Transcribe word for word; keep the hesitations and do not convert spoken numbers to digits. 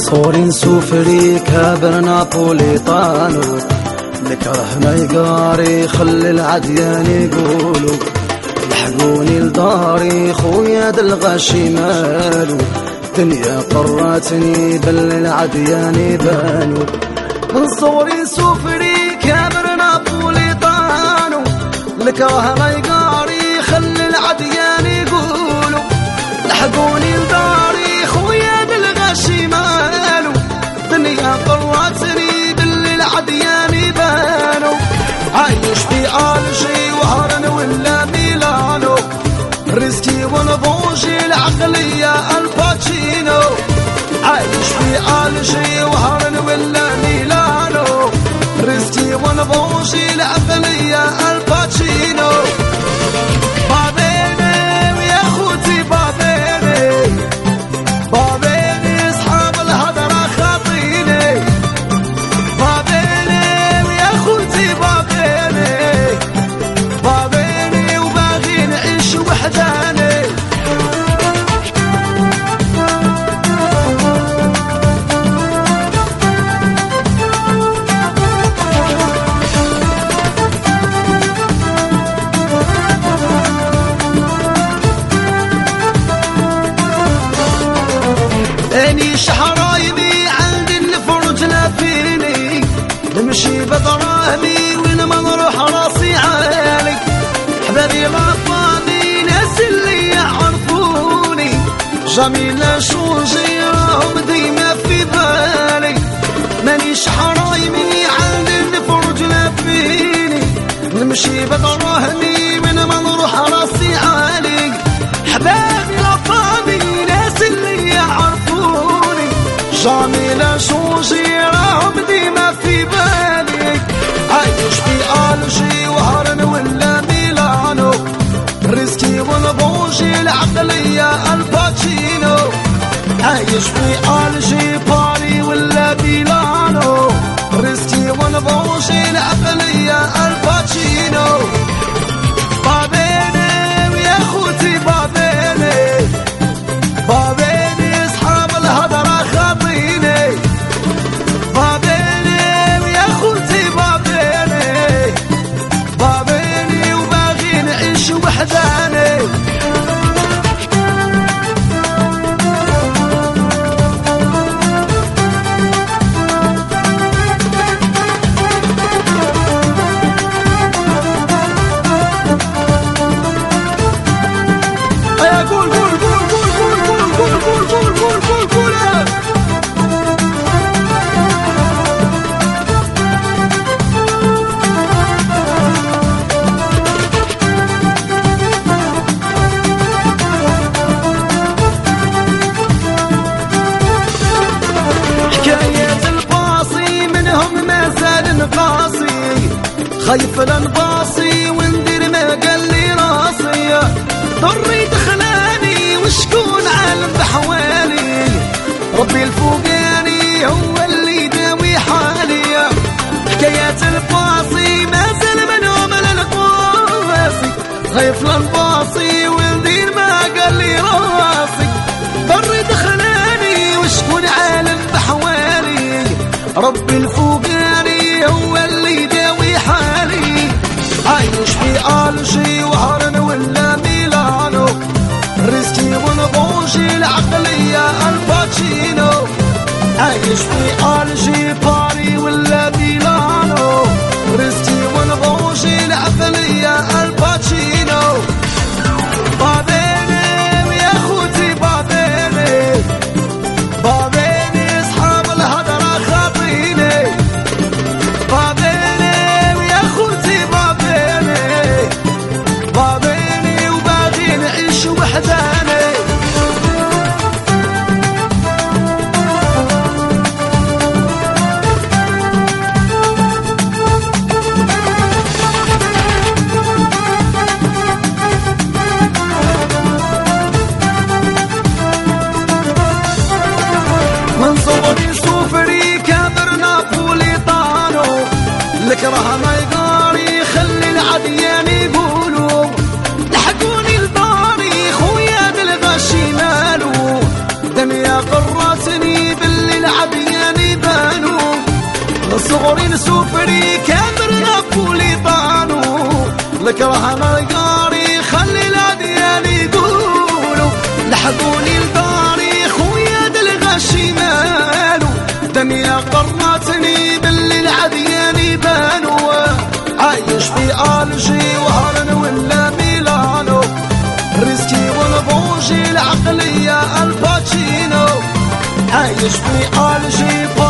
صوري سوفري كابر نابوليطانو الكره ما يقاري خلي العديان يقولوا لحقوني لداري خويا دالغاشي مالو دنيا قراتني بل العديان يبانو من صوري سوفري كابر نابوليطانو الكره ما يقاري خلي العديان يقولوا لحقوني لداري خويا دالغاشي مالو دنيا قراتني بل العديان يبانو عايش في ألجي وهرن ولا ميلانو رزقي ونبوجي العقلية الباتشينو عايش في ألجي وهرن ولا ميلانو رزقي ونبوجي العقلية الباتشينو بابيني ويا خوتي بابيني بابيني اصحاب الهضرة خاطيني بابيني ويا خوتي بابيني بابيني وباغي نعيش وحداني اني شحرايبي عندي الفرج نافيني نمشي بدراهمي وين ما نروح راسي عالي حبابي غفاني ناس اللي يعرفوني جميلة شوجي راهم ديما في بالي مانيش حرايبي عندي الفرج نافيني نمشي بدراهمي وين ما نروح راسي عالي حبابي غفاني ناس اللي يعرفوني جميلة شوجي راهم ديما في بالي عايش في ألجي وهرن ولا ميلانو رزقي ونبوجي العقلية الباتشينو عايش في ألجي باري ولا ميلانو رزقي ونبوجي العقلية الباتشينو بابيني ويا خوتي بابيني بابيني اصحاب الهضرة خاطيني بابيني ويا خوتي بابيني بابيني وباغي نعيش وحداني قول قول قول قول قول قول قول قول قول قول قول حكاية الباصي منهم ما زال نقاصي خايف لنباصي وندير ما قال لي راسي ضري دخلاني وشكون عالم بحوالي ربي الفوقاني هو اللي يداوي حالي حكايات الباصي ما زال منهم للقاسي خايف لنباصي وندير ما قال لي راسي ضري دخلاني وشكون عالم بحوالي ربي الفوقاني هو اللي يداوي حالي عايش في ألجي وهرن ولا ميلانو رزقي ونبوجي العقلية الباتشينو عايش في ألجي باري ولا ميلانو رزقي ونبوجي العقلية الباتشينو بابيني ويا خوتي بابيني بابيني اصحاب الهضرة خاطيني بابيني ويا خوتي بابيني بابيني وباغي نعيش وحداني من صوري سوفري كابر نابوليطانو الكره ما يقاري خلي العديان يقولوا لحقوني لداري خويا دالغاشي مالو دنيا قراتني بالليل صغري لسوفري كامل نابولي طانو لك راه القاري خلي الاديان يقولوا لحقوني لداري خويا دلغاشي مالو دنيا قرناتني باللي العديان يبانوا عايش في الجي وهرن ولا ميلانو ريسكي والبوجي العقلية الباتشينو عايش في الجي